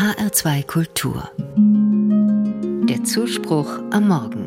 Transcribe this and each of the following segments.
HR2 Kultur. Der Zuspruch am Morgen.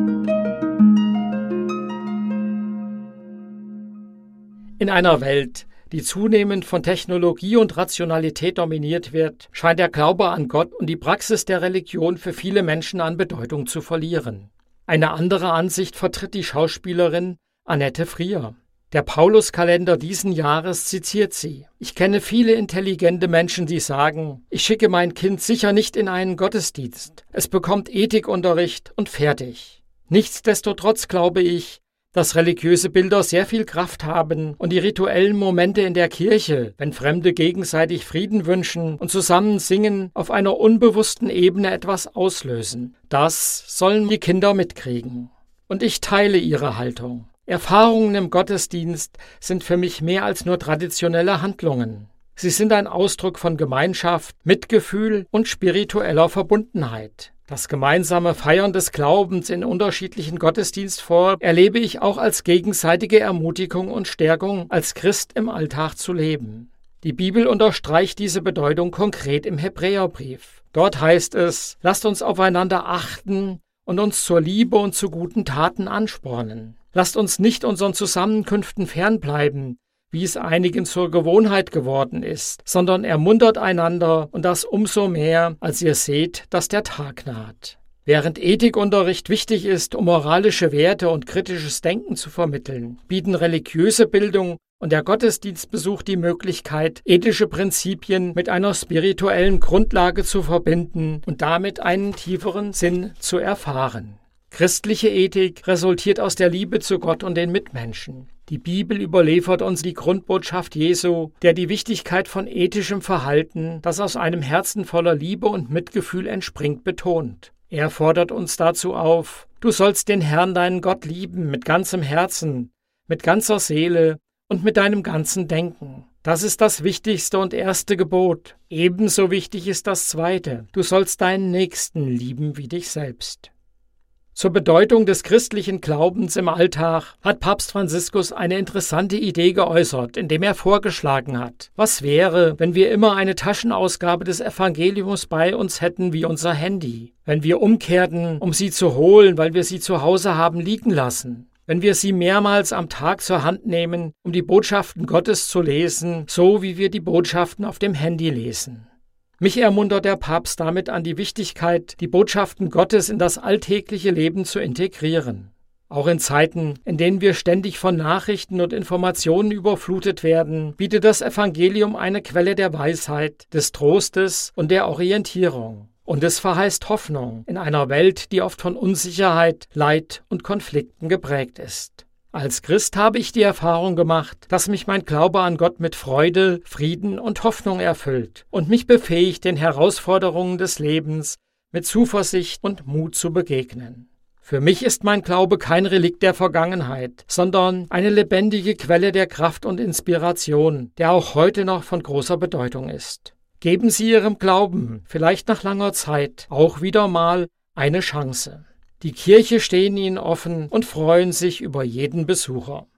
In einer Welt, die zunehmend von Technologie und Rationalität dominiert wird, scheint der Glaube an Gott und die Praxis der Religion für viele Menschen an Bedeutung zu verlieren. Eine andere Ansicht vertritt die Schauspielerin Annette Frier. Der Pauluskalender diesen Jahres zitiert sie: Ich kenne viele intelligente Menschen, die sagen, ich schicke mein Kind sicher nicht in einen Gottesdienst. Es bekommt Ethikunterricht und fertig. Nichtsdestotrotz glaube ich, dass religiöse Bilder sehr viel Kraft haben und die rituellen Momente in der Kirche, wenn Fremde gegenseitig Frieden wünschen und zusammen singen, auf einer unbewussten Ebene etwas auslösen. Das sollen die Kinder mitkriegen. Und ich teile ihre Haltung. Erfahrungen im Gottesdienst sind für mich mehr als nur traditionelle Handlungen. Sie sind ein Ausdruck von Gemeinschaft, Mitgefühl und spiritueller Verbundenheit. Das gemeinsame Feiern des Glaubens in unterschiedlichen Gottesdienstformen erlebe ich auch als gegenseitige Ermutigung und Stärkung, als Christ im Alltag zu leben. Die Bibel unterstreicht diese Bedeutung konkret im Hebräerbrief. Dort heißt es: Lasst uns aufeinander achten und uns zur Liebe und zu guten Taten anspornen. Lasst uns nicht unseren Zusammenkünften fernbleiben, wie es einigen zur Gewohnheit geworden ist, sondern ermuntert einander, und das umso mehr, als ihr seht, dass der Tag naht. Während Ethikunterricht wichtig ist, um moralische Werte und kritisches Denken zu vermitteln, bieten religiöse Bildung und der Gottesdienstbesuch die Möglichkeit, ethische Prinzipien mit einer spirituellen Grundlage zu verbinden und damit einen tieferen Sinn zu erfahren. Christliche Ethik resultiert aus der Liebe zu Gott und den Mitmenschen. Die Bibel überliefert uns die Grundbotschaft Jesu, der die Wichtigkeit von ethischem Verhalten, das aus einem Herzen voller Liebe und Mitgefühl entspringt, betont. Er fordert uns dazu auf: Du sollst den Herrn, deinen Gott, lieben mit ganzem Herzen, mit ganzer Seele und mit deinem ganzen Denken. Das ist das wichtigste und erste Gebot. Ebenso wichtig ist das zweite: Du sollst deinen Nächsten lieben wie dich selbst. Zur Bedeutung des christlichen Glaubens im Alltag hat Papst Franziskus eine interessante Idee geäußert, indem er vorgeschlagen hat: Was wäre, wenn wir immer eine Taschenausgabe des Evangeliums bei uns hätten wie unser Handy? Wenn wir umkehrten, um sie zu holen, weil wir sie zu Hause haben liegen lassen? Wenn wir sie mehrmals am Tag zur Hand nehmen, um die Botschaften Gottes zu lesen, so wie wir die Botschaften auf dem Handy lesen? Mich ermuntert der Papst damit an die Wichtigkeit, die Botschaften Gottes in das alltägliche Leben zu integrieren. Auch in Zeiten, in denen wir ständig von Nachrichten und Informationen überflutet werden, bietet das Evangelium eine Quelle der Weisheit, des Trostes und der Orientierung. Und es verheißt Hoffnung in einer Welt, die oft von Unsicherheit, Leid und Konflikten geprägt ist. Als Christ habe ich die Erfahrung gemacht, dass mich mein Glaube an Gott mit Freude, Frieden und Hoffnung erfüllt und mich befähigt, den Herausforderungen des Lebens mit Zuversicht und Mut zu begegnen. Für mich ist mein Glaube kein Relikt der Vergangenheit, sondern eine lebendige Quelle der Kraft und Inspiration, der auch heute noch von großer Bedeutung ist. Geben Sie Ihrem Glauben, vielleicht nach langer Zeit, auch wieder mal eine Chance. Die Kirche stehen Ihnen offen und freuen sich über jeden Besucher.